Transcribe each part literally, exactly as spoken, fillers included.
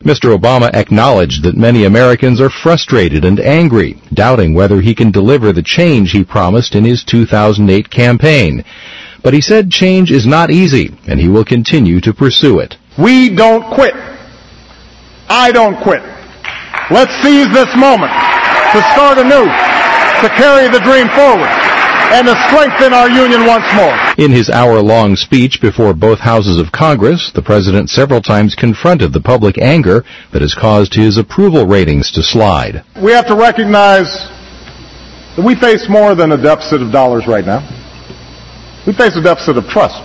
Mister Obama acknowledged that many Americans are frustrated and angry, doubting whether he can deliver the change he promised in his two thousand eight campaign. But he said change is not easy, and he will continue to pursue it. We don't quit. I don't quit. Let's seize this moment to start anew, to carry the dream forward, and to strengthen our union once more. In his hour-long speech before both houses of Congress, the president several times confronted the public anger that has caused his approval ratings to slide. We have to recognize that we face more than a deficit of dollars right now. We face a deficit of trust,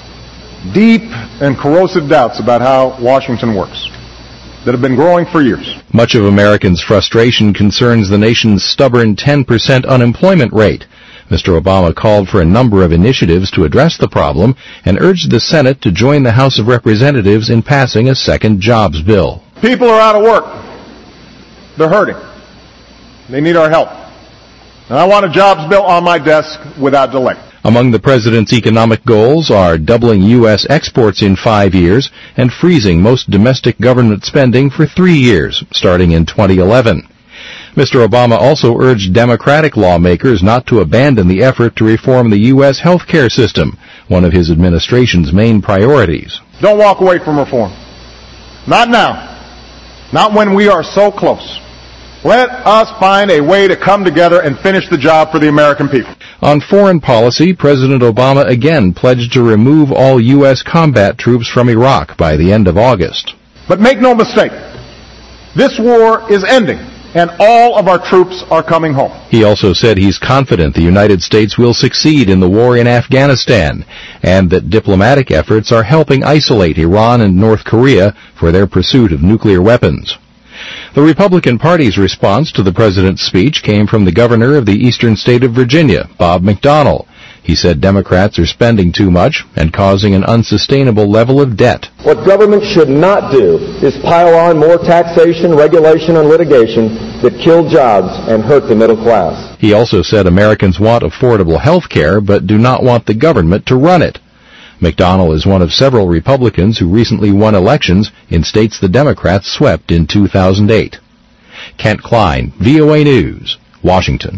deep and corrosive doubts about how Washington works that have been growing for years. Much of Americans' frustration concerns the nation's stubborn ten percent unemployment rate. Mister Obama called for a number of initiatives to address the problem and urged the Senate to join the House of Representatives in passing a second jobs bill. People are out of work. They're hurting. They need our help. And I want a jobs bill on my desk without delay. Among the president's economic goals are doubling U S exports in five years and freezing most domestic government spending for three years, starting in twenty eleven. Mister Obama also urged Democratic lawmakers not to abandon the effort to reform the U S health care system, one of his administration's main priorities. Don't walk away from reform. Not now. Not when we are so close. Let us find a way to come together and finish the job for the American people. On foreign policy, President Obama again pledged to remove all U S combat troops from Iraq by the end of August. But make no mistake, this war is ending, and all of our troops are coming home. He also said he's confident the United States will succeed in the war in Afghanistan, and that diplomatic efforts are helping isolate Iran and North Korea for their pursuit of nuclear weapons. The Republican Party's response to the president's speech came from the governor of the eastern state of Virginia, Bob McDonnell. He said Democrats are spending too much and causing an unsustainable level of debt. What government should not do is pile on more taxation, regulation, and litigation that kill jobs and hurt the middle class. He also said Americans want affordable health care but do not want the government to run it. McDonnell is one of several Republicans who recently won elections in states the Democrats swept in two thousand eight. Kent Klein, V O A News, Washington.